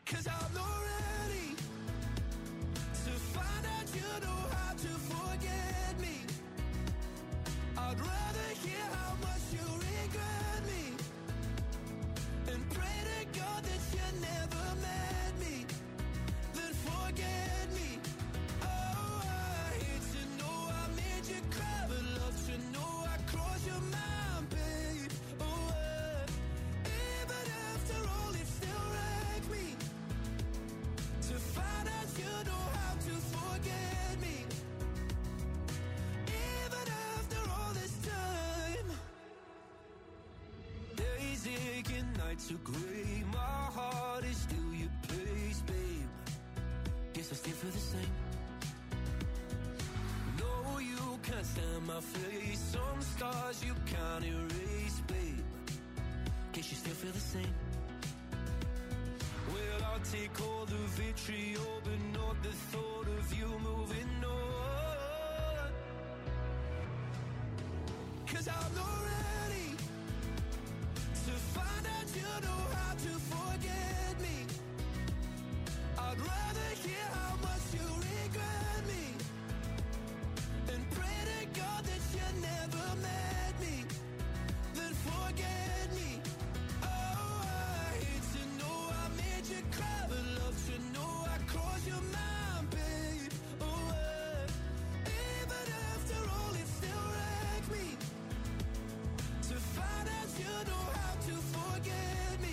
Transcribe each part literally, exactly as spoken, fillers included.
'Cause I'm not ready to find out you know how to forget me. I'd rather hear how much you regret me and pray to God that you never met me, then forget me. Oh, I hate to know I made you cry, but love to know I crossed your mind, babe. Oh, uh, even after all, it still wrecked me to find out you know how to forget me. Even after all this time, days aching, nights are gray. My heart is still your place, babe. Guess I still feel the same. No, you can't stand my face. Some scars you can't erase, babe. Guess you still feel the same. Well, I'll take all the vitriol, but not the thought of you moving on. 'Cause I'm not ready to find out you know how to forget me. I'd rather hear how much you regret me and pray to God that you never met me, then forget me. Oh, I hate to know I made you cry, but love to know I crossed your mind, babe. Oh, uh, even after all, it still wrecked me to find out you know how to forget me.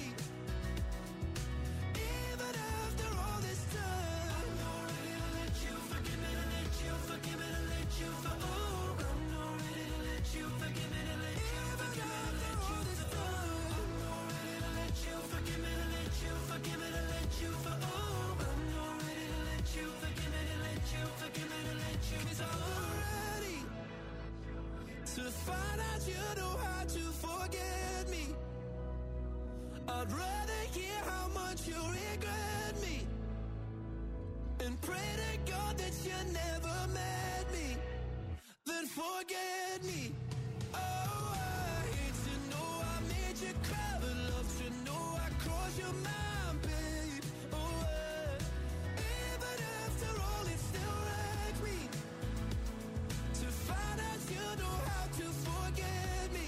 Even after all this time, I'm not ready to let you forgive me, to let you forgive me, to let you for. Oh, I'm not ready to let you forgive me, to let you forgive me, to let you for. I'm not ready to let you forgive me, to let you forgive me, to let you for. Oh, I'm not ready to let you forgive me, to let you forgive me, to let you. 'Cause I'm not ready to find out you know how to forget me. I'd rather hear how much you regret me and pray to God that you never met me, then forget me. Oh, I hate to know I made you cry, but love to know I crossed your mind, babe. Oh, uh, even after all, it still wrecked me to find out you know how to forget me.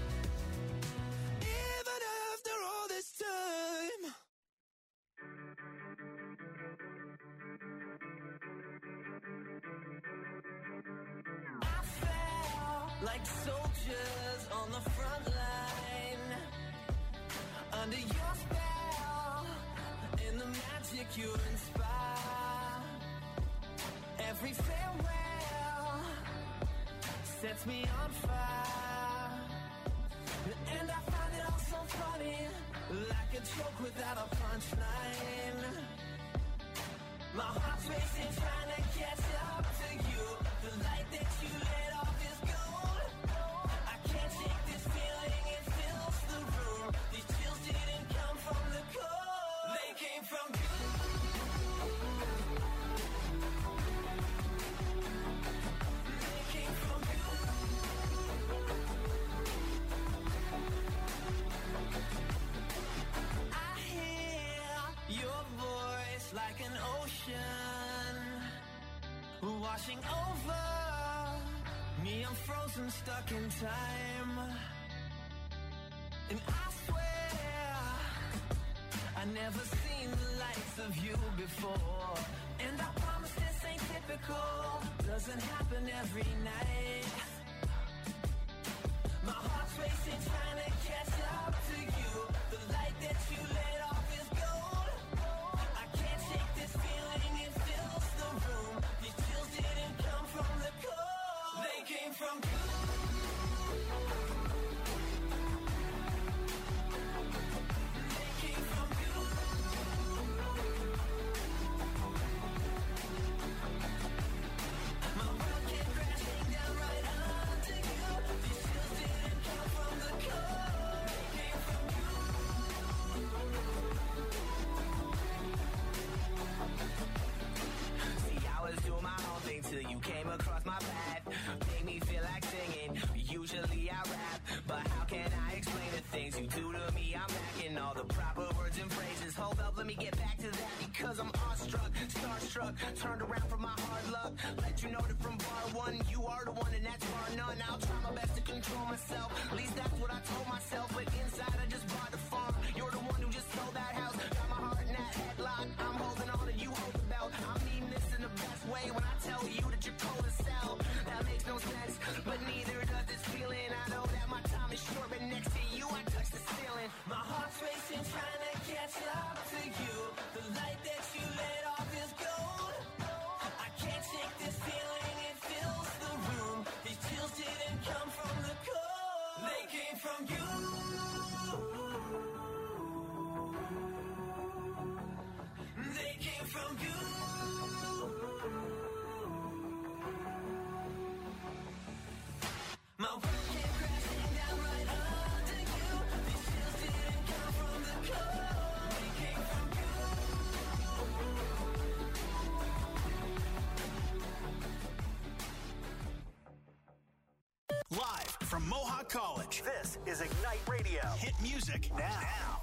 Even after all this time. I felt like soldiers on the front line, under your spell, in the magic you inspire. Every farewell sets me on fire, and I find it all so funny, like a joke without a punchline. My heart's racing, trying to catch up to you. The light that you lit off is gold. I can't shake this feeling, it fills the room. These chills didn't come from the cold, they came from you. They came from you. I hear your voice like an ocean washing over me. I'm frozen, stuck in time, and I swear I never seen the likes of you before. And I promise this ain't typical, doesn't happen every night. My heart's racing, trying to catch up to you. The light that you lit off is gold. I can't shake this feeling, it fills the room. These chills didn't come from the cold, they came from you. They came from you. My world came crashing down right under you. These chills didn't come from the cold, they came from you. the proper words and phrases. Hold up, let me get back to that because I'm awestruck, starstruck, turned around from my hard luck. Let you know that from bar one, you are the one and that's bar none. I'll try my best to control myself, at least that's what I told myself. But inside I just bought the farm. You're the one who just sold that house. Got my heart in that headlock. I'm holding on and you hold the belt. I mean this in the best way when I tell you that you're cold as hell. That makes no sense, but neither does this feeling. I know that my time is short, but next to you I touch the ceiling. My heart's racing, trying to catch up to you. The light that you let off is gold. I can't shake this feeling, it fills the room. These chills didn't come from the cold, they came from you. They came from you. My world came crashing down right under you. These chills didn't come from the cold, they came from you. Live from Mohawk College, this is Ignite Radio. Hit music now. now.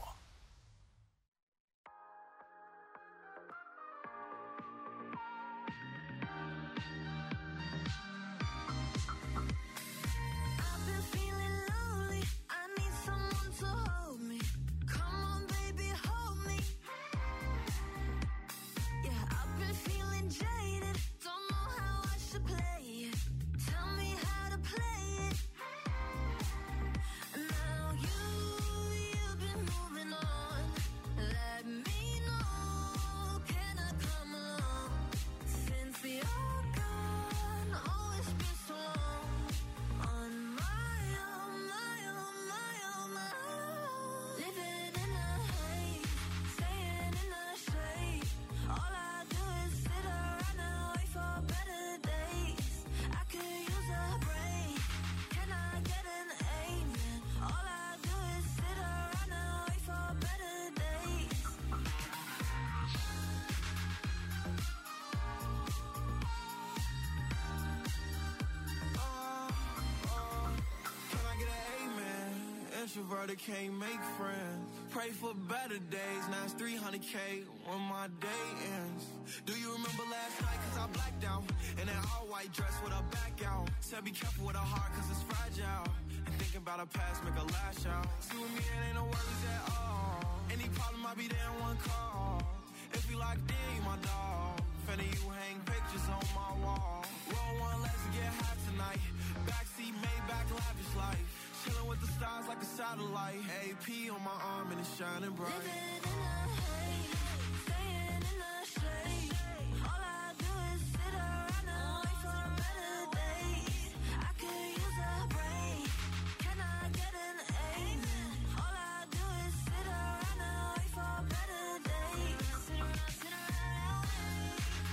Introverted can't make friends. Pray for better days. Now it's three hundred K when my day ends. Do you remember last night? Cause I blacked out. In that all white dress with her back out. Said be careful with her heart cause it's fragile. And thinking about her past make her lash out. See with me it ain't no worries at all. Any problem I be there in one call. If you like D, my dog. Fanny you hang pictures on my wall. Roll one, let's get high tonight. Backseat Maybach lavish life. Chilling with the stars like a satellite. A P on my arm and it's shining bright. Living in the haze, staying in the shade. All I do is sit around and wait for better days. I could use a break. Can I get an amen? All I do is sit around and wait for better days. Sit around, sit around and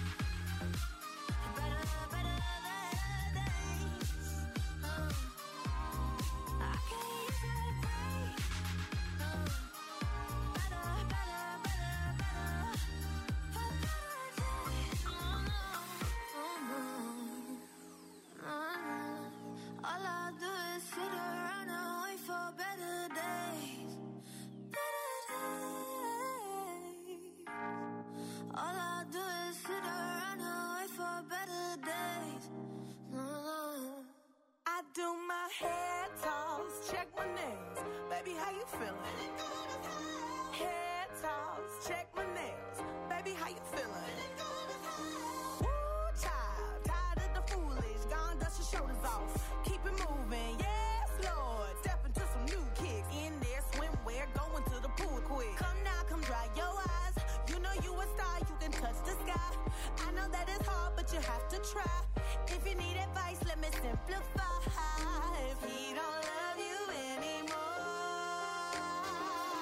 wait. Better, better days. Uh. I can use a break. Uh, better, better, better, better, for better days. Oh no, oh no, oh no. All I do is sit around and wait for better days, better days. All I do is sit around and wait for better days. Oh. I do my hair toss, check my nails. Baby, how you feeling? Hair toss, check my nails. Baby, how you feeling? Woo, child, tired of the foolish. Gone, dust your shoulders off. Keep it moving, yes, Lord. Step into some new kicks. In there, swimwear, going to the pool quick. Come now, come dry your eyes. You know you a star, you can touch the sky. I know that it's hard, but you have to try. If you need advice, let me simplify. If he don't love you anymore,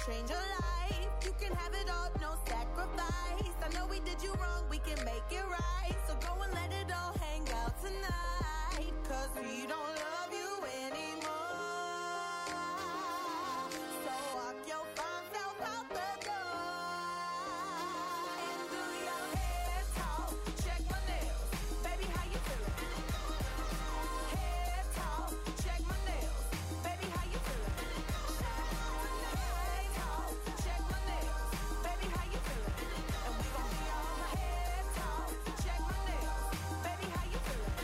change your life. You can have it all, no sacrifice. I know we did you wrong, we can make it right. So go and let it all hang out tonight. Cause we don't love you anymore. So walk your fine self out the door. And do your hair talk, check my nails. Baby, how you feeling? Hair talk, check my nails. Baby, how you feeling? Hair talk, check my nails. Baby, how you feeling? And we gon' be on the hair talk, check my nails. Baby, how you feeling?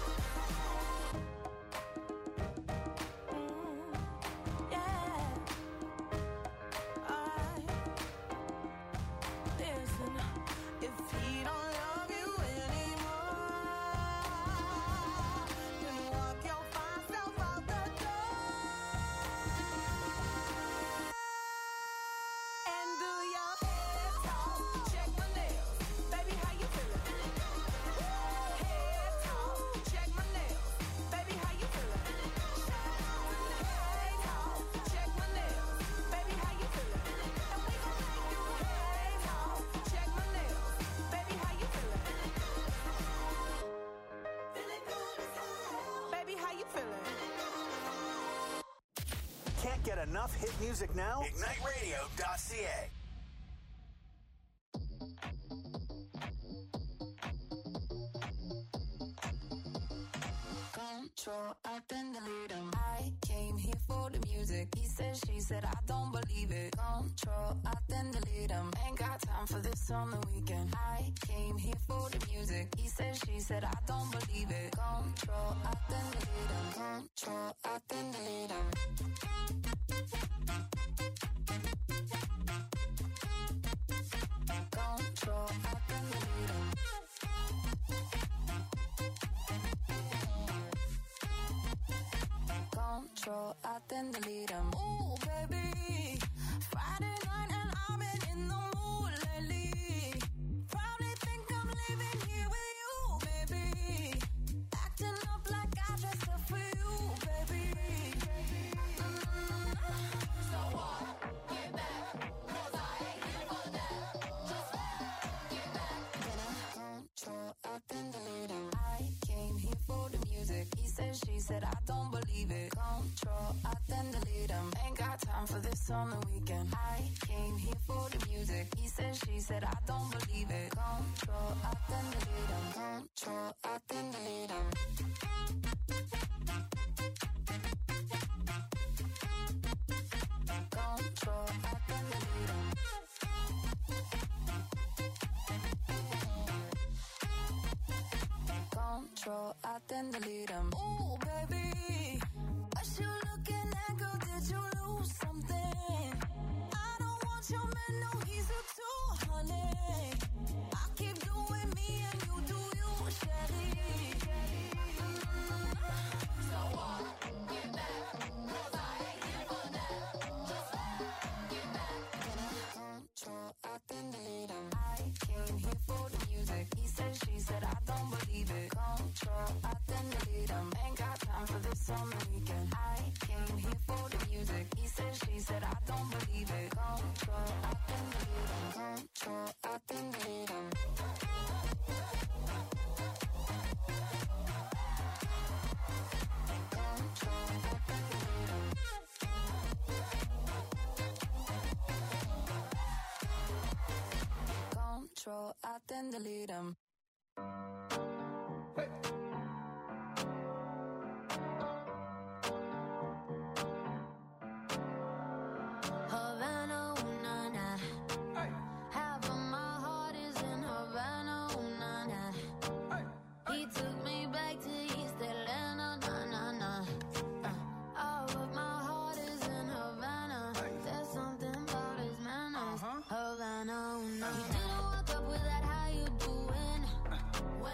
Mm, yeah. Alright. Listen, if he don't love you anymore, then walk your fine self out the door. And do your hair talk, check my nails. Baby, how you feeling? Hair talk, check my nails. Baby, how you feeling? Hair talk, check my nails. Baby, how you feeling? And we gon' make you hair talk, check my nails. Baby, how you feeling? Feeling good as hell. Baby, how you feeling? Can't get enough hit music now? ignite radio dot c a. Control, I then delete him. I came here for the music. He said, she said, I don't believe it. Control, I then delete him. Ain't got time for this on the weekend. I came here for the music. He said, she said, I don't believe it. Control, I then delete him. Control, I then delete him. Control, I then delete him. Control, I then delete him. Ooh, baby, Friday night and I've been in the mood lately. Probably think I'm leaving here with you, baby. Acting up like I dressed up for you, baby. Mm. So what? Get back, 'cause I ain't here for that. Just get back. Then I control, I then delete him. I came here for the music. He said, she said, I don't believe it. Control, I then delete him. Ain't got time for this on the weekend. I came here for the music. He said, she said, I don't believe it. Control, I then delete him. Control, I then delete him. Control, I then delete him. Control, I then delete him. Ooh, baby, what you looking at, girl? Did you lose something? I don't want your man, no, he's a two, honey. I keep doing me and you do you, Shelly. Mm. So what? Get back, 'cause I ain't here for that. Just get back. Then I control, I then delete him. I came here for the music. He said, she said, I don't believe it. Control, I then delete him. Ain't got time for this on the weekend. I came here for the music. He said, she said, I don't believe it. Control, I then delete him. Control, I then delete him. Control, I then delete him. Control, I then delete him. Havana, ooh, nah, nah. Half of my heart is in Havana, ooh, nah, nah. He took me back to East Atlanta, nah, nah, nah. Uh, all of my heart is in Havana. There's something about his manners. Havana, ooh, nah. You didn't walk up with that, how you doing? When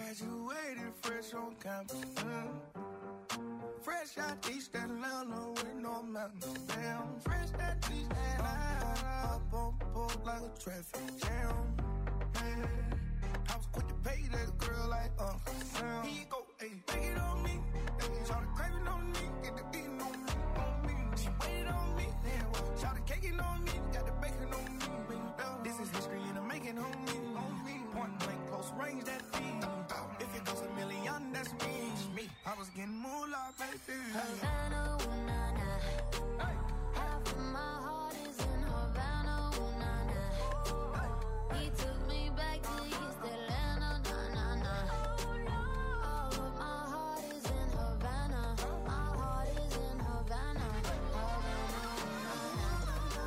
Graduated fresh on campus. Mm. Fresh out East Atlanta with no mountains. Damn, fresh out East Atlanta. Up on board like a traffic jam. Man, I was quick to pay that girl like Uncle Sam. Here you go, ayy, take it on me. Ayy, shout the craving on me, get the beating on me, on me. She waited on me, damn, shout the caking on me, got the bacon on me. This is history in the making on me, on me. Point blank, close range, that feed. If it goes a million, that's me. me. I was getting moolah, baby. Havana, ooh, nah, nah. Hey. Half of my heart is in Havana, ooh, nah, nah. Hey. He took me back to East Atlanta, nah, nah, nah. All of my heart is in Havana. My heart is in Havana. Havana, ooh, nah, nah.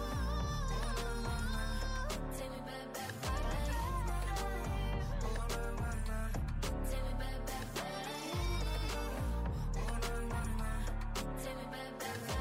Take me back, back, back. Take me back, back, back. Take me back, back, back.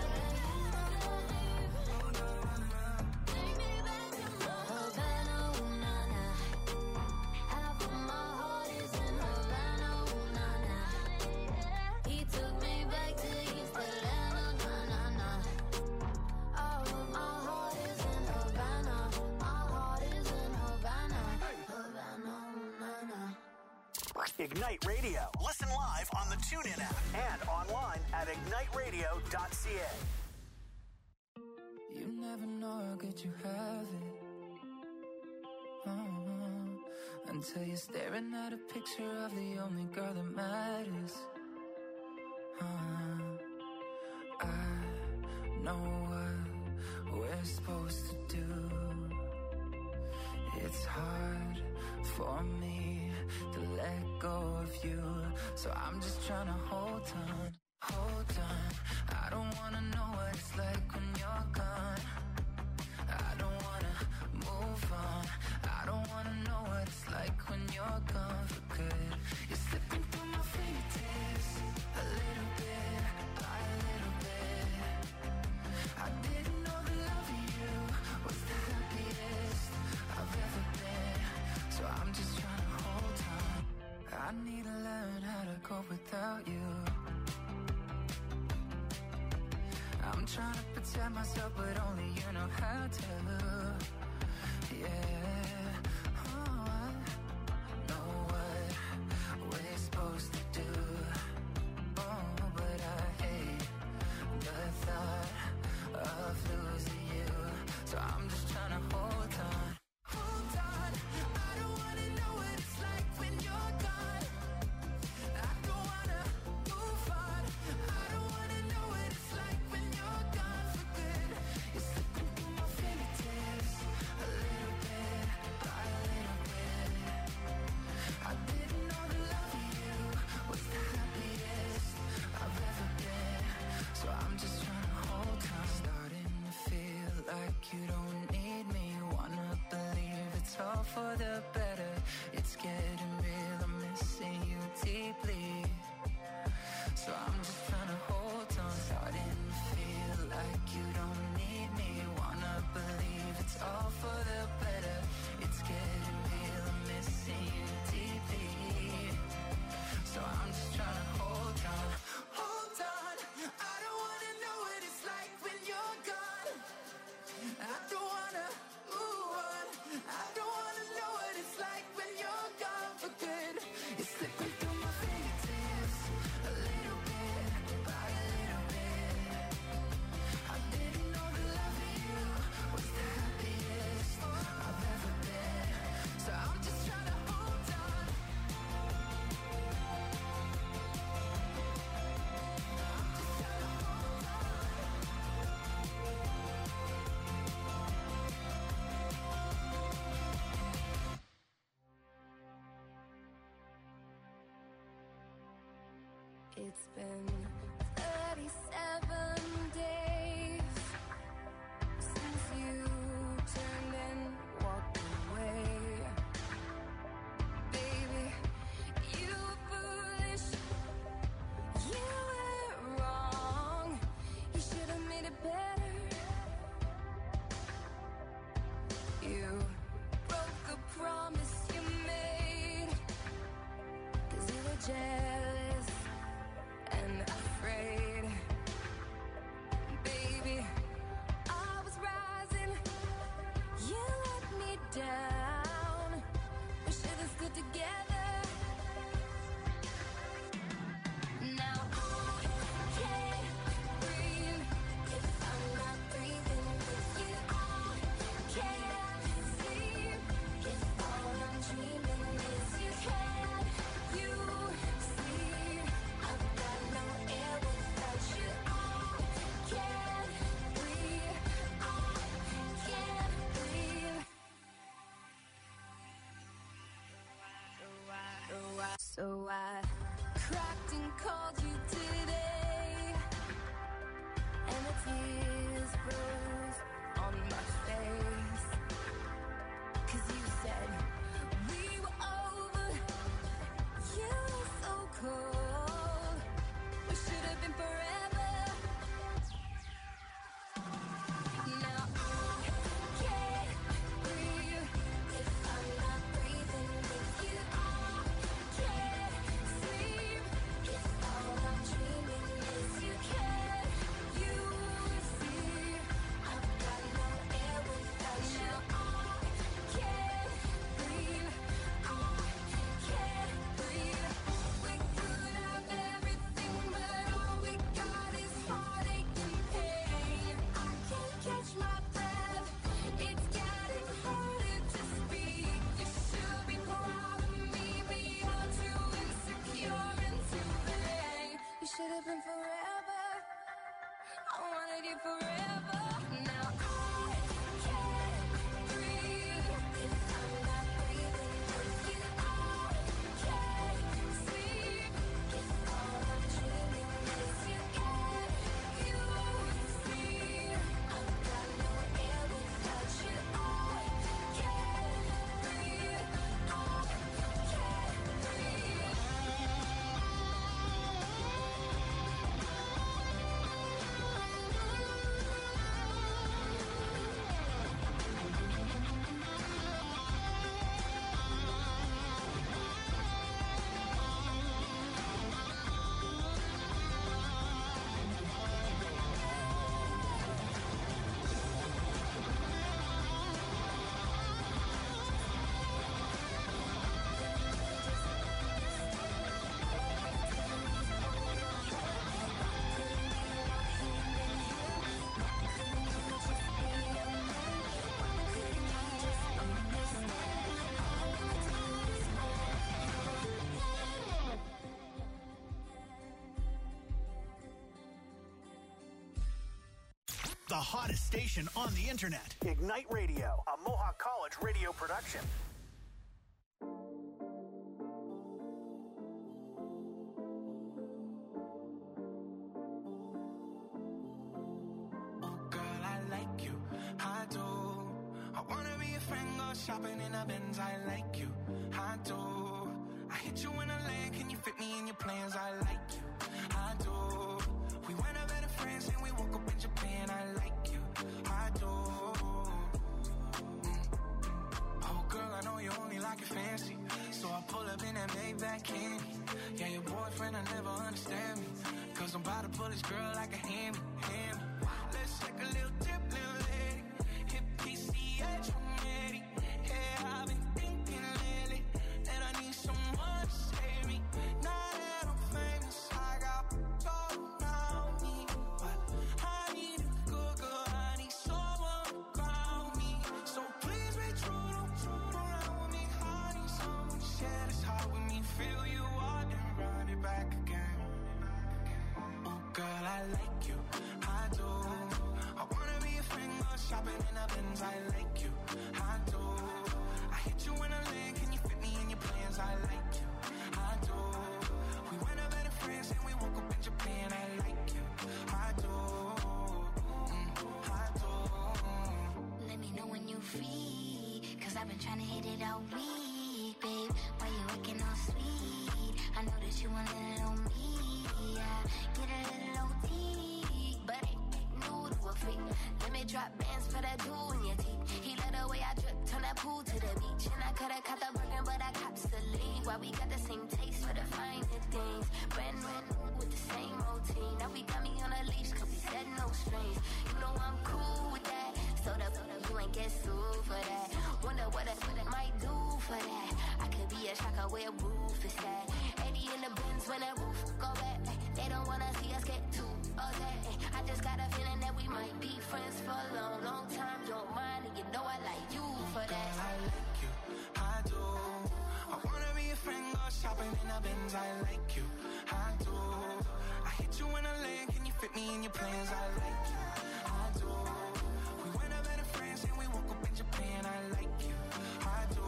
Take me back to my Havana, ooh, nah, nah. Half of my heart is in Havana, ooh, nah, nah. He took me back to East Atlanta, nah, nah, nah. All of my heart is in Havana. My heart is in Havana. Havana, ooh, nah, nah. Ignite Radio. Listen live on the TuneIn app and online at ignite radio dot c a. You never know how good you have it. Uh-huh. Until you're staring at a picture of the only girl that matters. Uh-huh. I know what we're supposed to do. It's hard for me to let go of you, so I'm just trying to hold on, hold on. I don't wanna know what it's like when you're gone. I don't wanna move on. I don't wanna know what it's like when you're gone for good. You're slipping through my fingertips, a little bit by a little bit. I didn't know the love of you was the happiest I've ever been, so I'm just trying to hold on. I need to learn how to cope without you. I'm trying to protect myself, but only you know how to. Yeah, oh, I know what we're supposed to do. Oh, but I hate the thought of losing you, so I'm just trying to hold on. Hold on, I don't wanna know what it's like when you're gone. I don't wanna move on. I don't wanna know what it's like when you're gone for good. You're slipping through my fingertips, a little bit by a little bit. I didn't know the love of you was the happiest I've ever been, so I'm just trying to hold on. Starting to feel like you don't need me. Wanna believe it's all for the better. It's getting real, I'm missing you deeply, so I'm just trying to hold on. Starting to feel like you don't need me. Wanna believe it's all for the better. It's getting real, I'm missing you deeply, so I'm just trying to hold on. Hold on, I don't wanna know what it's like when you're gone. I don't wanna move on. I don't wanna know what it's like when you're gone for good. You're slipping through my fingertips, a little bit by a little bit. I didn't know the love of you was the happiest I've ever been, so I'm just trying to hold on. It's been thirty-seven days since you turned and walked away. Baby, you were foolish. You were wrong. You should have made it better. You broke a promise you made. jealous and afraid. Baby, I was rising, you let me down. We should have stood together. Now I can't breathe if I'm not breathing with you. I can't sleep if all I'm dreaming is you. Can you see I've got no air without you? I can't breathe. I can't breathe. So I, so I cracked and called you today, and the tears froze on my face. 'Cause you said we were over, you were so cold. We should have been forever. Now I can't breathe if I'm not breathing with you. I can't sleep if all I'm dreaming is you. Can you see I've got no air without you? I can't breathe. I can't breathe. We could have everything, but all we got is heartache and pain. I can't catch my breath. It's getting harder to speak. You should be proud of me, but you're too insecure and too vain. We should have been forever. I wanted you forever. Now I can't breathe if I'm not breathing with you. I can't sleep if all I'm dreaming is you. Can you see I've got no air without you? I can't breathe. I can't breathe. The hottest station on the internet. Ignite Radio, a Mohawk College radio production. Oh, girl, I like you. I do. I wanna be a friend, go shopping in a Benz. I like you. I do. I hit you in a lane. Can you fit me in your plans? I like you. I do. We went up better friends and we woke up in Japan. I like you. I do. Mm. Oh, girl, I know you only like it fancy. So I pull up in that Maybach candy. Yeah, your boyfriend, I never understand me. Cause I'm about to pull this girl like a hammy, hammy. Let's take a little dip, little lady. Hit P C H one eighty. Yeah, I've been thinking lately that I need someone to save me. Now that I'm famous, I got gold around me. But I need a good girl, I need someone to ground me. So please be true, don't true around with me. I need someone to share this heart with me. Fill you up and run it back again. Oh, girl, I like you, I do. I wanna be a friend, go shopping in a Benz. I like you, I do. I hit you in a lane, can you fit me in your plans? I like you, I do. We went up better friends and we woke up in Japan. I like you, I do. Mm, I do. Let me know when you free, cause I've been trying to hit it all week, babe. Why you looking all sweet? I know that you want a little me, yeah. Get a little O T, but ain't new to a freak. Let me drop bands for that dude in your teeth. He let the way I drip, turn that pool to the beach. And I could've caught the Birkin, but I cops the league. Why we got the same taste for the finer when that roof go back. They don't wanna see us get too upset. I just got a feeling that we might be friends for a long, long time. You don't mind, and you know I like you for that. I like you, I do. I wanna be a friend, go shopping in a Benz. I like you, I do. I hit you in a lane, can you fit me in your plans? I like you, I do. We went up better friends and we woke up in Japan. I like you, I do.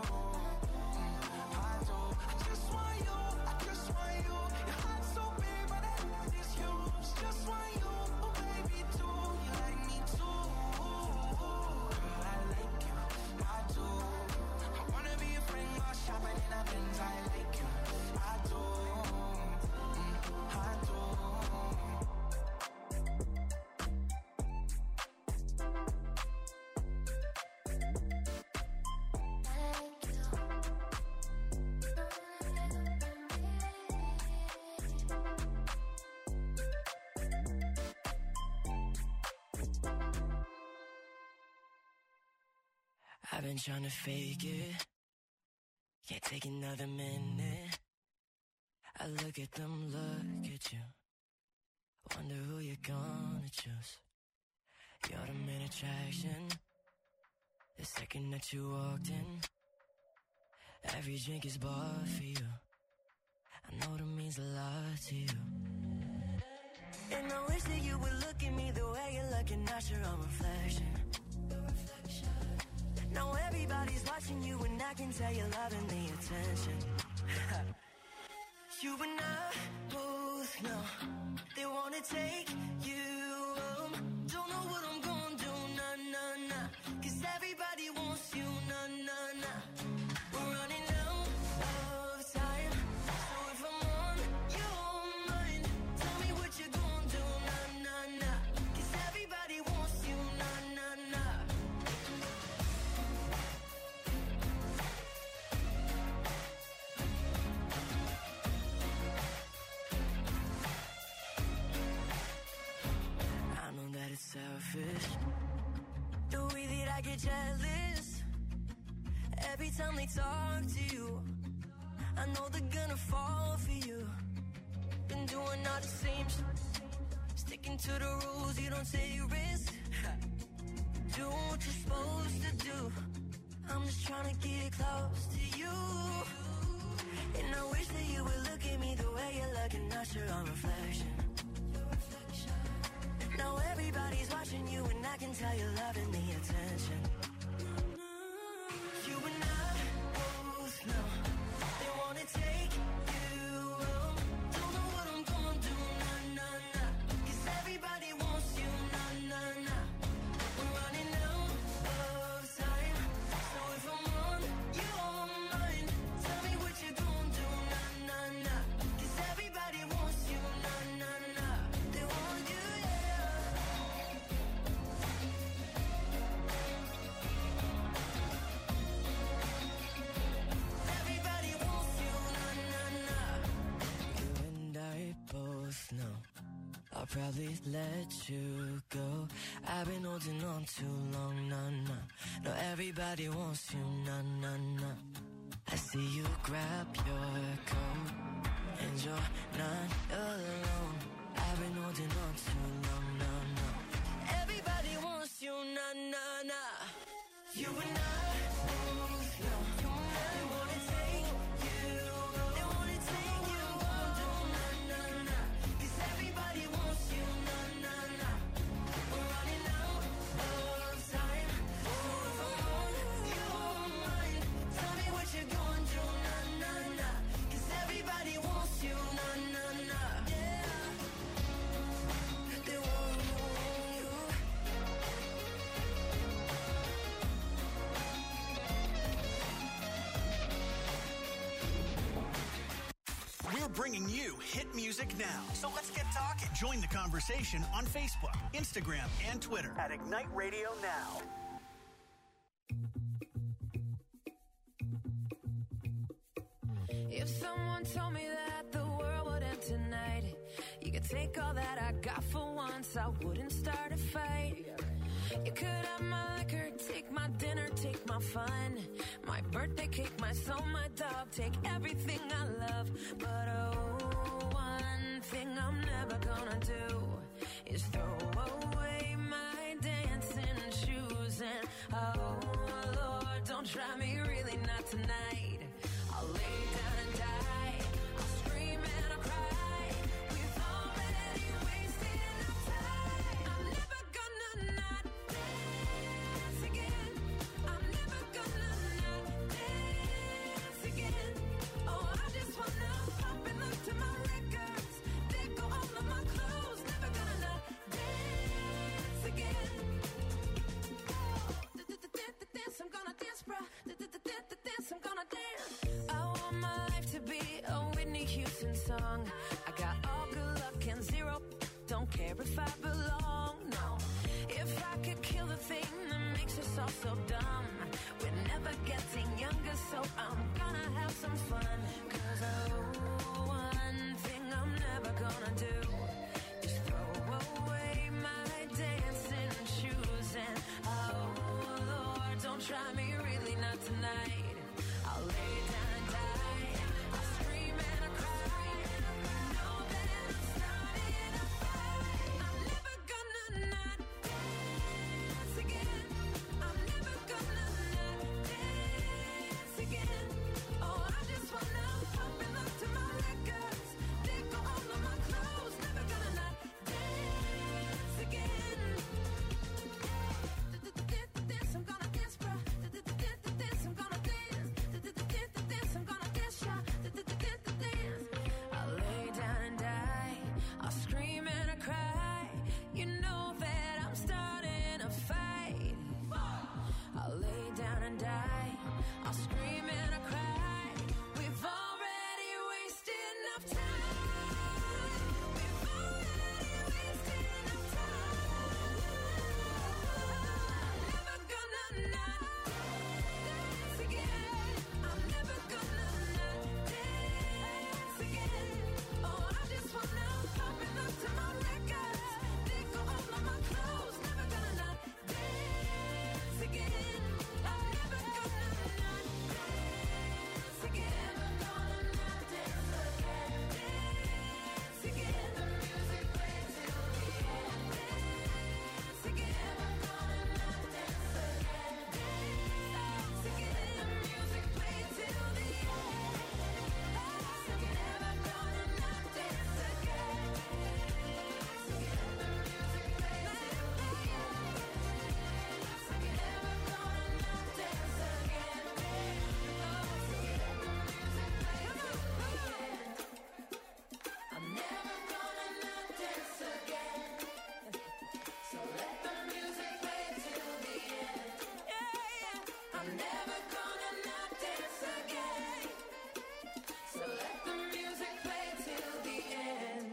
I do. I just want you, I just want you. Your heart's so big, but that love is huge. Just want you, oh baby, too. You like me too. Girl, I like you, I do. I wanna be a friend, go shopping in a Benz. I like you, I do. Mm, I do. I've been trying to fake it, can't take another minute. I look at them, look at you, wonder who you're gonna choose. You're the main attraction, the second that you walked in. Every drink is bought for you, I know that means a lot to you. And I wish that you would look at me the way you're looking at your own reflection. Now everybody's watching you and I can tell you're loving the attention. You and I both know they wanna take you home. Don't know what I'm gonna do, nah, nah, nah. Cause everybody wants you, nah, nah, nah. We're running out of time. So if I'm on your mind, tell me what you're gonna do, nah, nah, nah. Cause everybody wants you, nah, nah, nah. It's selfish, the way that I get jealous every time they talk to you. I know they're gonna fall for you. Been doing all the same shit, sticking to the rules, you don't take risks. Do what you're supposed to do. I'm just trying to get close to you. And I wish that you would look at me the way you're looking at your own reflection. Now everybody's watching you and I can tell you're loving the attention. You and I both know they wanna take you home. Don't know what I'm gonna do, nah, nah, nah. Cause everybody wants you, nah, nah, nah. We're running out of time. So if I'm on your mind, tell me what you're gonna do, nah, nah, nah. Cause everybody wants you, nah, nah, nah. They want you, yeah. Everybody wants you, nah, nah, nah. You and I both know I'll probably let you go. I've been holding on too long, nah, nah. No, everybody wants you, nah, nah, nah. I see you grab your coat and you're not alone. I've been holding on too long, nah, nah. Everybody wants you, nah, nah, nah. You and I both know they wanna take you, they wanna take you home, nah, nah, nah. Cause everybody wants you, nah, nah, nah. We're running out of time. So if I'm on your mind, tell me what you're gonna do, nah, nah, nah. Cause everybody wants you, nah, nah, nah. Yeah. They want you. We're bringing you hit music now. So let's get talking. Join the conversation on Facebook, Instagram, and Twitter at Ignite Radio Now. If someone told me that the world would end tonight, you could take all that I got for once, I wouldn't start a fight. You could have my liquor, take my dinner, take my fun, my birthday cake, my soul, my dog, take everything I love. But oh, mountain song. I got all good luck and zero. Don't care if I belong, no. If I could kill the thing that makes us all so dumb. We're never getting younger, so I'm gonna have some fun. Cause oh, one thing I'm never gonna do is throw away my dancing shoes. And oh Lord, don't try me, really not tonight. I'll lay down and die. I'll scream and I'll cry. Know that I'm starting a fight. I'm never gonna not dance again. I'm never gonna not dance again. Oh, I just wanna pump and look to my records. They go all of my clothes. Never gonna not dance again. Dance, I'm gonna dance, bruh. Dance, I'm gonna dance. Dance, I'm gonna dance, yeah. Dance. I'll lay down and die. I'll scream and I cry. You know that I'm starting a fight. I'll lay down and die. I'll scream and I cry. We've already wasted enough time. We've already wasted enough time. Never gonna not dance again. I'm never gonna not dance again. Oh, I just wanna pop and look to my records. They go all of my clothes. Never gonna not dance again. I'm never gonna not dance again. Never gonna not dance again. Dance again. The music plays till the end. Dance again. Never gonna not dance again. Dance again. The music plays till the end. Dance again. Never gonna not dance again. Dance again. The music plays till the end. Dance again. Never gonna not dance again. Dance again. The music plays till the end. I'm never gonna not dance again. So let the music play till the end. Yeah, yeah. I'm never gonna not dance again. So let the music play till the end.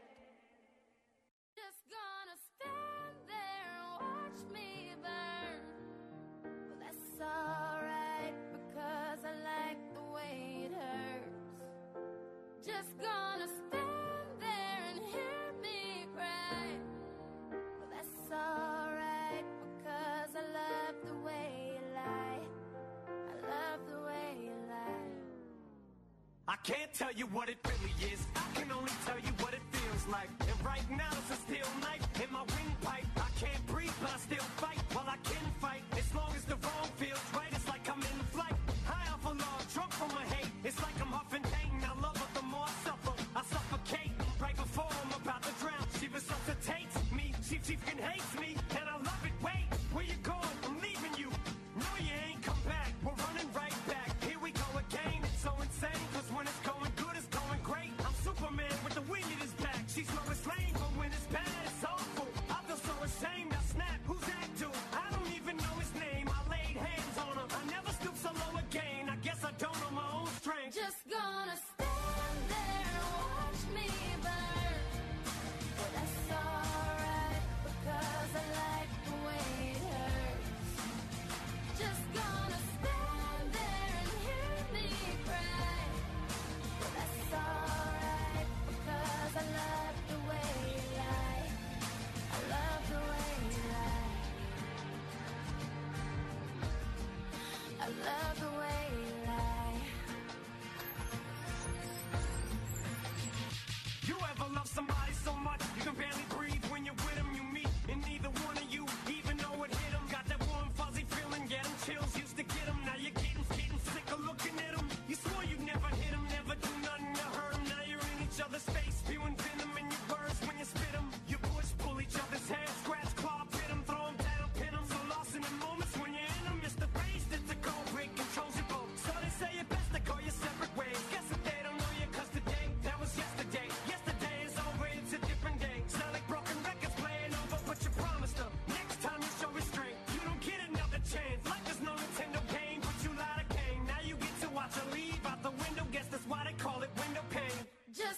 Just gonna stand there and watch me burn. Well, that's alright because I like the way it hurts. Just gonna stand there and hear me cry. Well, that's alright because I love the way you lie. I love the way you lie. I can't tell you what it really is. I can only tell you what it feels like. And right now it's a steel knife in my windpipe. I can't breathe, but I still fight. While I can fight, as long as the wrong feels right, it's like I'm in flight. High off a log, drunk from my hate. It's like I'm huffing pain. I love her the more I suffer. I suffocate right before I'm about to drown. She resuscitates me. She, she fucking hates me, and I love it. Wait, where you going? I'm leaving you. No, you ain't come back. We're running right back. Here we go again. It's so insane, cause when it's going good, it's going great. I'm Superman with the wind in his back. She's Lois Lane, but when it's bad, it's awful. I feel so ashamed. I snap. Who's that dude? I don't even know his name. I laid hands on him. I never stoop so low again. I guess I don't know my own strength. Just gonna stand there and watch me burn. Well, that's alright because I like the way it hurts. Just gonna stand there and hear me cry. Well, that's alright because I love the way you lie. I love the way you lie. I love the way you lie. You ever love somebody so much you can barely breathe when you're with them? You meet, and neither one of you even know it hit them. Got that warm fuzzy feeling, get them chills used to get them. Now you're getting, getting sick of looking at them. You swore you'd never hit them, never do nothing to hurt them. Now you're in each other's face, spewing venom in your words when you spit them. You push, pull each other's hair, scratch, claw, pit them, throw them down, pin them. So lost in the moments when you're in them, it's the rage that's the cold break controls your boat. So they say it best to go your separate ways. Guess that they don't know you, cause today, that was yesterday. Yesterday is over, it's a different day. Sound like broken records playing over, but you promised them. Next time you show restraint, you don't get another chance. Like there's no Nintendo game, but you lied again. Now you get to watch her leave out the window. Guess that's why they call it window pane. Just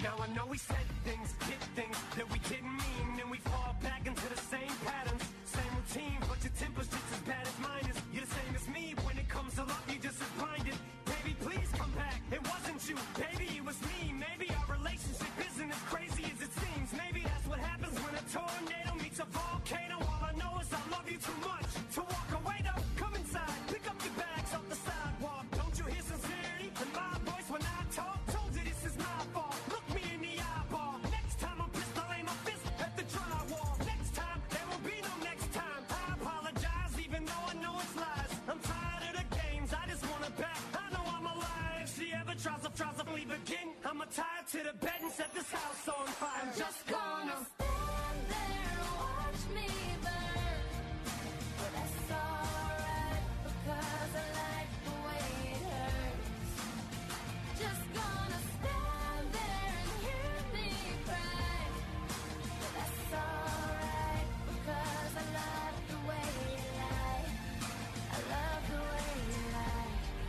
Now I know we said things, did things that we didn't mean, and we fall back into the same patterns, same routine, but your temper's just as bad as mine is. You're the same as me, when it comes to love, you're just as blinded. Baby, please come back, it wasn't you, baby, it was me. Maybe our relationship isn't as crazy as it seems. Maybe that's what happens when a tornado meets a volcano. All I know is I love you too much to walk away though. Come inside, pick up your bags off the sidewalk. Don't you hear sincerity in my voice when I talk? Told you this is my fault, look me in the eyeball. Next time I'm pissed, I'll aim my fist at the drywall. Next time, there will be no next time. I apologize even though I know it's lies. I'm tired of the games, I just wanna back. I know I'm alive. If she ever tries to, tries to leave again, I'ma tie her to the bed and set this house on fire. I'm just gonna stand there and watch me burn. But that's alright, because I like the way it hurts. Just gonna stand there and hear me cry. But that's alright, because I love the way you lie. I love the way you lie.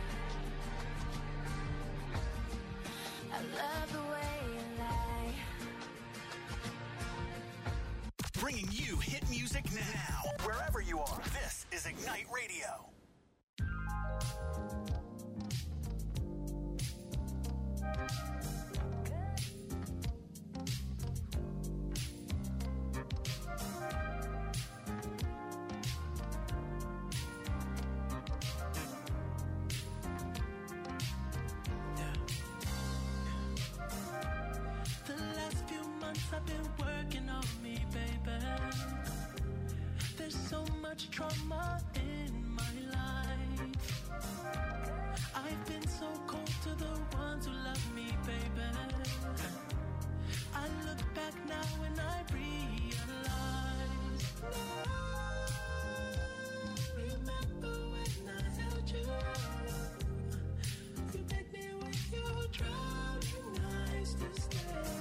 I love the way you lie. Bringing you hit music now, wherever you are. This is Ignite Radio. The last few months I've been working on me, baby. There's so much trauma in my life. I've been so cold to the ones who love me, baby. I look back now and I realize. Remember when I held you? You begged me with your drowning eyes to stay.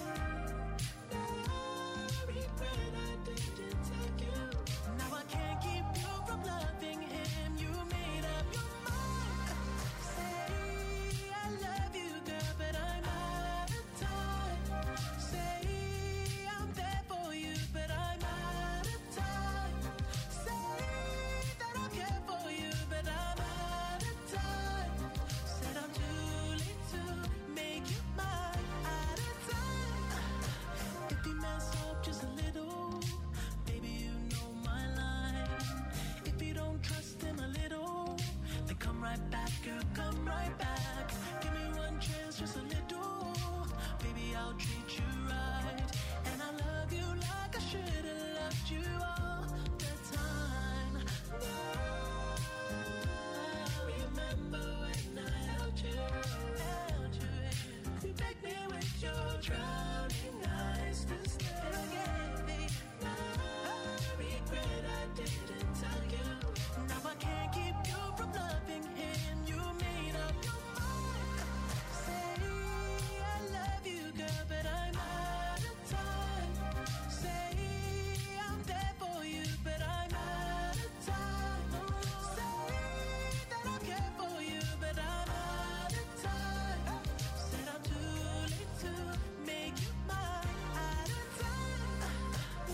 I regret I didn't take you. Now I can't keep you from loving him. You made up your mind. Say I love you, girl, but I'm out of time. Say I'm there for you, but I'm out of time. Say that I care for you, but I'm out of time. Said I'm too late to make you mine. Out of time. If you mess up just a little, baby, you know my line. If you don't trust him a little, then come right back, girl, come right back. Give me one chance, just a little. Baby, I'll treat you right. And I love you like I should have loved you all the time. I remember when I held you, held you. You begged me with your drowning eyes to stay. I regret I didn't tell you. Now I can't keep you from loving him. You made up your mind. Say I love you, girl, but I'm out of time. Say I'm there for you, but I'm out of time. Say that I care for you, but I'm out of time. Said I'm too late to make you mine. Out of time.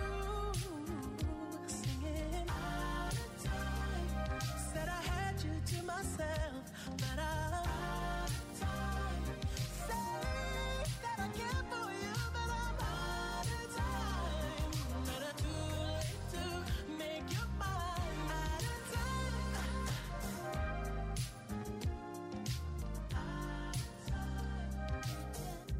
Ooh, singing out of time. Said I had you to myself, but I'm out of time. Say that I care for you, but I'm out of time. But I'm too late to make you mine. Out of time. Out of time.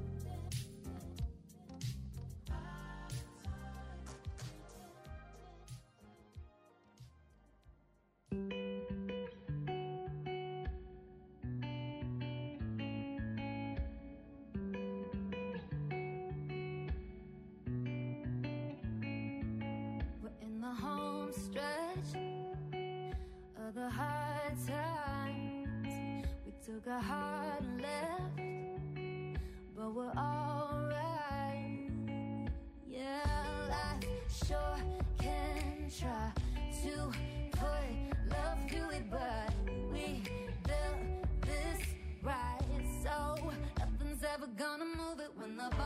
We're in the home stretch of the hard times. We took a hard left, but we're alright. Yeah, life sure can try to put love to it, but we built this right, so nothing's ever gonna move it when the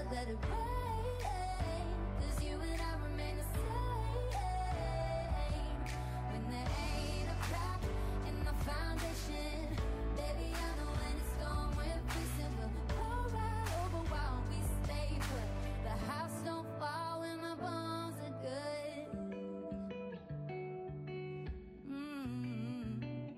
shadow, let it rain. Cause you and I remain the same. When there ain't a crack in the foundation, baby, I know when it's gone, we're fixing. We'll roll right over while we stay put. The house don't fall when the bones are good. Mm-hmm.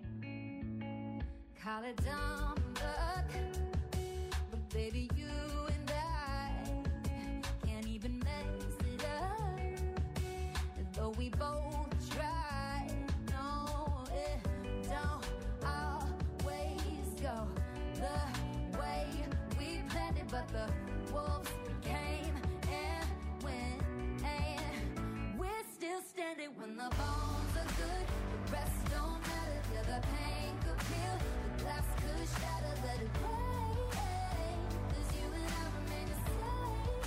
Call it dumb luck, but baby, you and I can't even mess it up. Though we both try, no, it don't always go the way we planned it. But the wolves came and went, and we're still standing. When the bones are good, the rest don't matter. Till the pain could peel, the glass could shatter, let it rain. Cause you and I remain the same.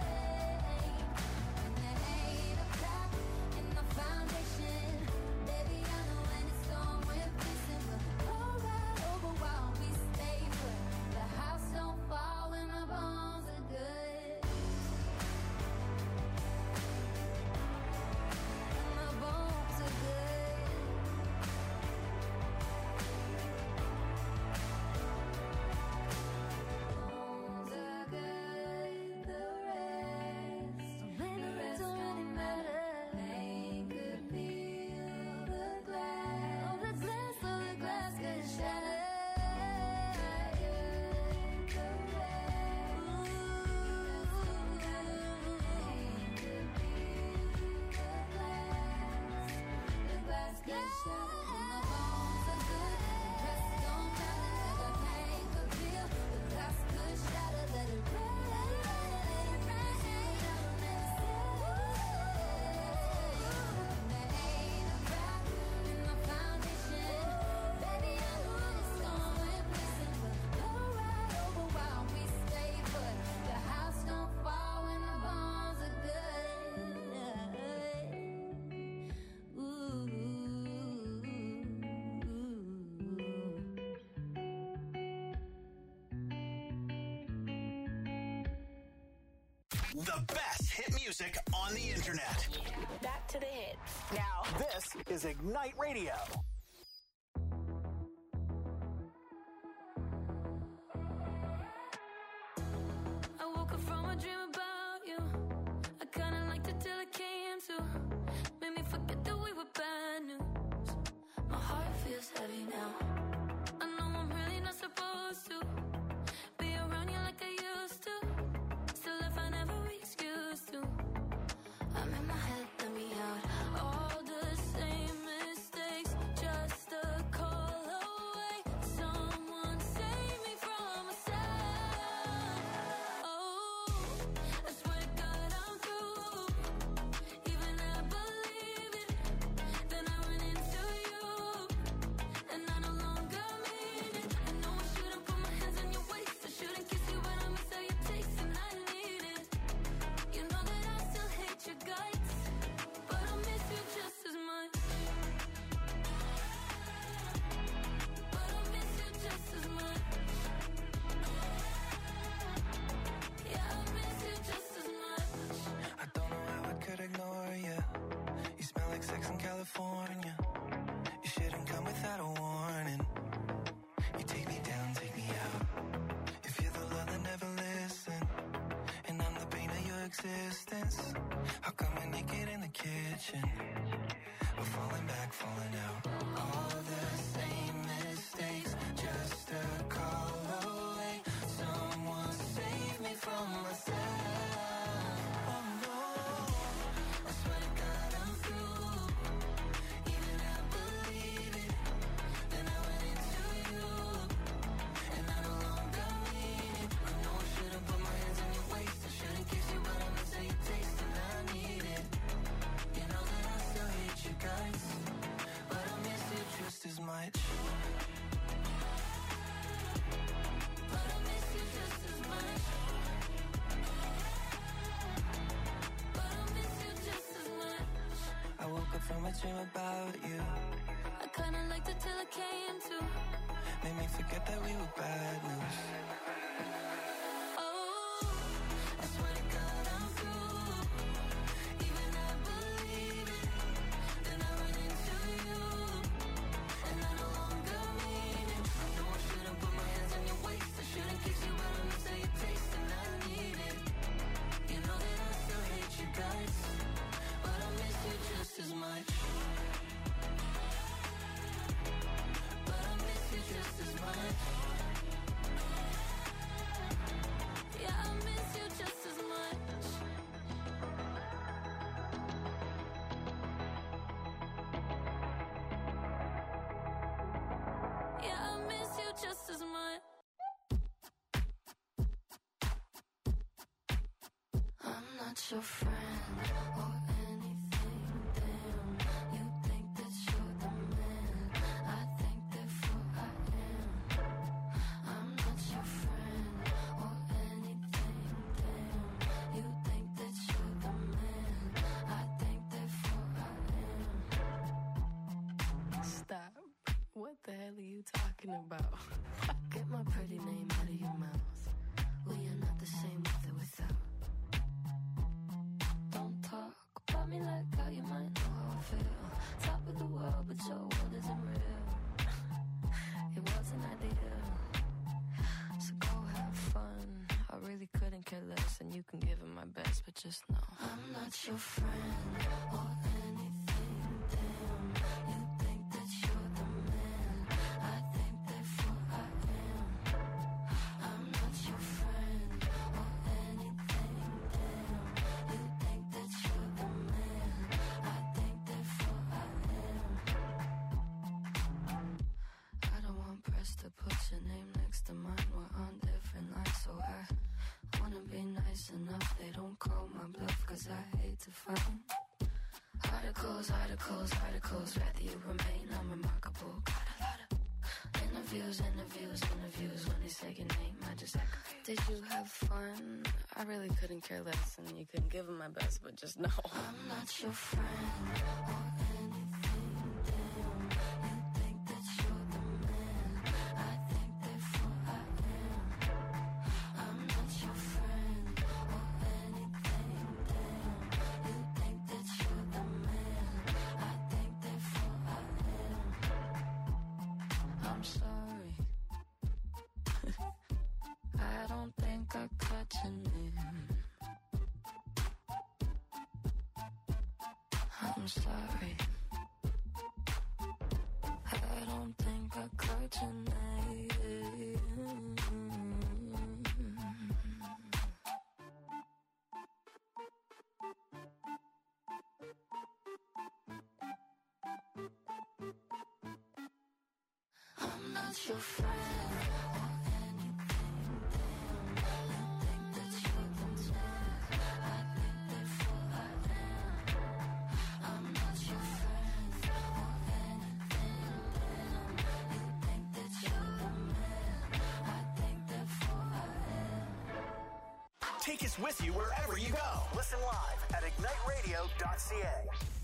When there ain't a crack in the foundation, baby, I know when it's gone, we're fixing. We'll roll right over while we stay put. The house don't fall when the bones are good. When the bones are good. Bones are good, the rest don't really matter. Pain could peel the glass. Oh, the glass, oh, the glass could shatter. The rest, pain could peel the glass. The glass could shatter. When the bones are good, the rest don't matter. The pain could peel, the glass could shatter. Let it rain, let it rain. When there ain't a crack in the foundation, baby, I know when it's gone, we're fixing. We'll go right over while we stay put. The house don't fall when the bones are good. Ooh. The best hit music on the internet. Back to the hits. Now, this is Ignite Radio. I woke up from a dream about you. I kinda liked it till it came to. Made me forget that we were bad news. My heart feels heavy now. I know I'm really not supposed to be around you like I used to. Still, if I never excuse to, I'm in my head, let me out. All the same mistakes, just a call away. Someone save me from myself. Oh, I swear to God I'm through. Even I believe it. Then I went into you, and I no longer mean it. I know I shouldn't put my hands on your waist. I shouldn't kiss you, but I miss how you taste, and I need it. You know that I still hate your guts, but I miss you just as much. But I miss you just as much. Yeah, I miss you just as much. I don't know how I could ignore you. You smell like sex in California. You shouldn't come without a warning. You take me down, take me out. If you're the love that never listened, and I'm the pain of your existence, how come we're naked in the kitchen? We're falling back, falling out. All the same mistakes, just a call away. Someone save me from myself. Oh no, I swear to God I'm through. Even I believe it. Then I went into you, and I no longer mean it. I know I shouldn't put my hands on your waist. I shouldn't kiss you, but I miss how you taste, and I need it. You know that I still hate you guys, but I miss you just as much. But I miss you just as much. But I miss you just as much. I woke up from a dream about you. I kinda liked it till it came to. Made me forget that we were bad news. Oh, I swear your friend or anything. Damn, you think that you're the man. I think therefore I am. I'm not your friend or anything. Damn, you think that you're the man. I think therefore I am. Stop. What the hell are you talking about? Get my pretty name out of your mouth. We are not the same with or without. Don't talk about me like how you might know how I feel. Top of the world, but your world isn't real. It wasn't ideal. So go have fun. I really couldn't care less, and you can give it my best, but just know I'm not your friend or anything. Damn, you think that you're the man. I think therefore I am. I'm not your friend or anything. Damn, you think that you're the man. I think therefore I am. I don't want press to put your name next to mine. We're on different lines, so I wanna be nice enough. They don't call my bluff, cause I hate to find articles, articles, articles. Rather you remain unremarkable. Got a lot of interviews, interviews, interviews. When they say your name, I just act confused. Did you have fun? I really couldn't care less, and you couldn't give them my best, but just know I'm not your friend or anything. Damn, you think that you're the man. I think therefore I am. I'm not your friend or anything. Damn, you think that you're the man. I think therefore I am. I'm sorry. I don't think I caught your name. I'm sorry. I don't think I caught your name. I'm not your friend or anything. Damn, you think that you're the man. I think therefore I am. I'm not your friend or anything. Damn, you think that you're the man. I think therefore I am. Take us with you wherever you go. Listen live at ignite radio dot c a.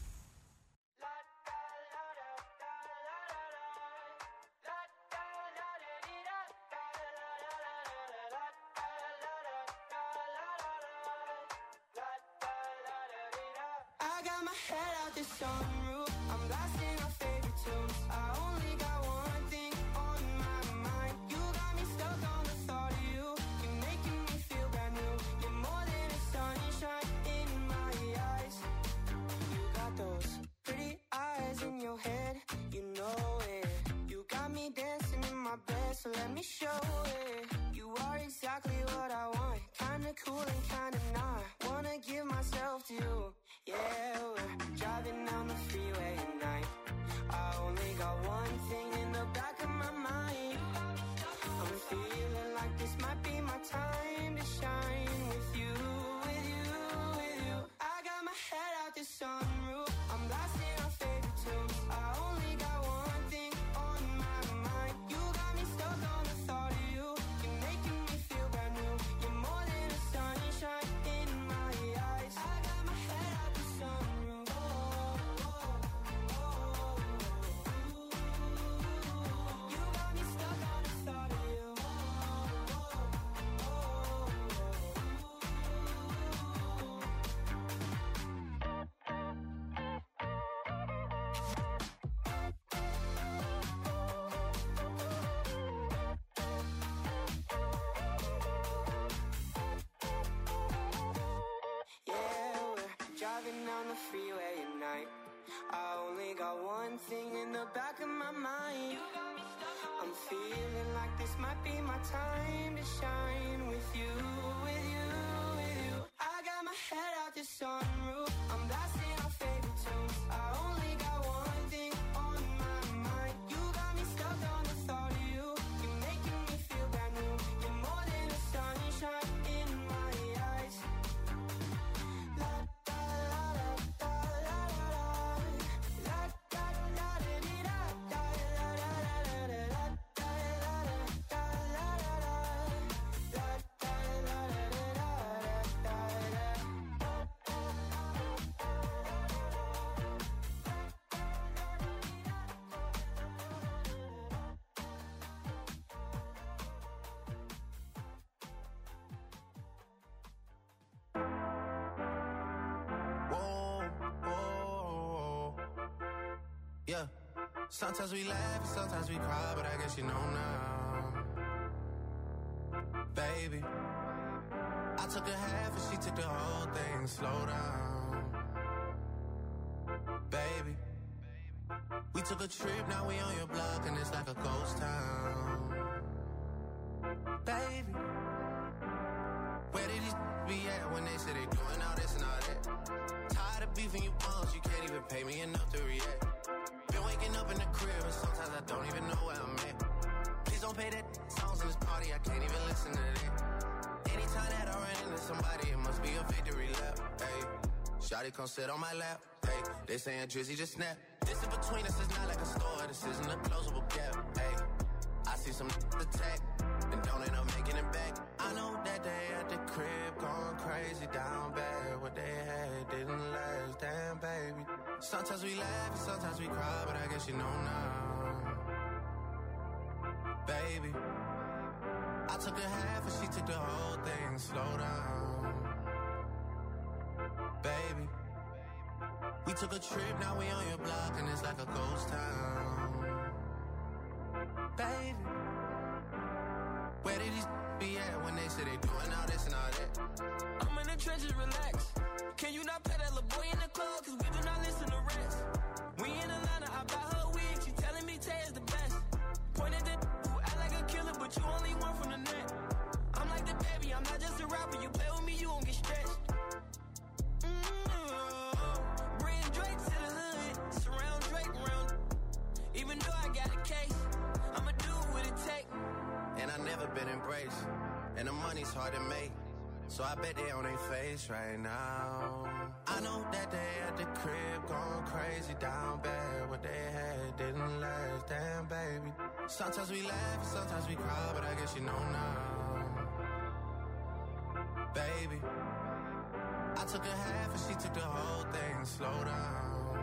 I got my head out the sunroof. I'm blasting our favorite tunes. I only got one thing on my mind. You got me stuck on the thought of you. You're making me feel brand new. You're more than a sunshine in my eyes. You got those pretty eyes in your head. You know it. You got me dancing in my bed, so let me show it. You are exactly what I want. Kinda cool and kinda not. Wanna give myself to you. Yeah, we're driving down the freeway at night. I only got one thing in the back of my mind. I'm feeling like this might be my time to shine with you, with you, with you. I got my head out the sunroof. I'm blasting our favorite tunes. I only got one thing on my mind. You got me stuck on the thought of you. You're making me feel brand new. You're more than a sunshine in my eyes. I got my head out the sunroof. Oh, oh, oh, oh. You got me stuck on the thought of you. Oh, oh, yeah, we're driving down the freeway at night. I only got one thing in the back of my mind. I'm feeling like this might be my time to shine with you, with you, with you. I got my head out the sunroof. I'm blasting our favorite tunes. I only got one thing on my mind. You got me stuck on the thought of you. You're making me feel brand new. You're more than a sunshine in my eyes. Yeah. Sometimes we laugh and sometimes we cry, but I guess you know now. Baby, I took a half and she took the whole thing. Slow down. Baby, we took a trip, now we on your block and it's like a ghost town. Baby, where did these be at when they say they doing all this and all that? Tired of beefing you bums, you can't even pay me enough to react. Been waking up in the crib and sometimes I don't even know where I'm at. Please don't pay that songs in this party, I can't even listen to that. Anytime that I run into somebody, it must be a victory lap. Hey, shawty come sit on my lap. Hey, they saying Drizzy just snap. This in between us is not like a store, this isn't a closable gap. Hey, I see some attack and don't end up making it back. I know that they at the crib going crazy down bad. What they had didn't last, damn baby. Sometimes we laugh and sometimes we cry, but I guess you know now. Baby, I took a half and she took the whole thing. Slow down. Baby, we took a trip, now we on your block and it's like a ghost town. Baby, where did these be at when they say they doing all this and all that? I'm in the trenches, relax. Can you not play that little boy in the club? Cause we do not listen to rest. We in Atlanta, I buy her wig. She telling me Tay is the best. Pointed at who act like a killer, but you only one from the net. I'm like the baby, I'm not just a rapper. You play with me, you won't get stretched. Mm-hmm. Bring Drake to the hood. Surround Drake around. Even though I got a case, I'ma do what it take. And I never been embraced, and the money's hard to make, so I bet they on their face right now. I know that they at the crib going crazy down bad. What they had didn't last, damn baby. Sometimes we laugh and sometimes we cry, but I guess you know now. Baby, I took a half and she took the whole thing. Slow down.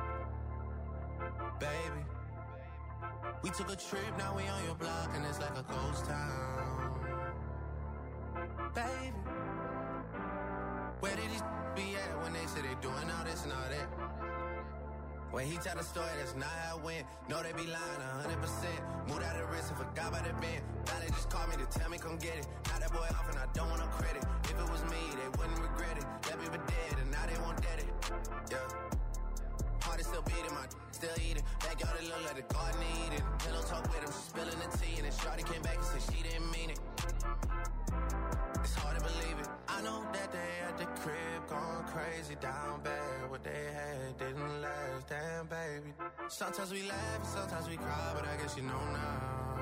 Baby, we took a trip, now we on your block and it's like a ghost town. Baby, where did these be at when they say they doing all this and all that? When he tell the story, that's not how it went. No, they be lying a hundred percent. Moved out of the wrist and forgot about the bend. Now they just called me to tell me come get it. Now that boy off and I don't want no credit. If it was me, they wouldn't regret it. Left me for dead and now they won't dead it. Yeah. Heart is still beating, my still eating. Backyard it look like the garden eating. Pillow talk with him, she spilling the tea. And then Shawty came back and said she didn't mean it. It's hard to believe it. I know that they at the crib going crazy down bad. What they had didn't last, damn baby. Sometimes we laugh and sometimes we cry, but I guess you know now.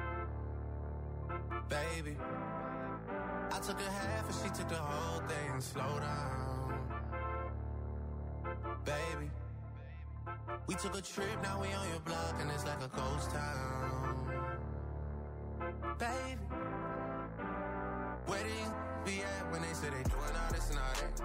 Baby, I took a half and she took the whole thing. Slow down. Baby, we took a trip, now we on your block and it's like a ghost town. Baby, where did you be at when they say they doing all this and all that?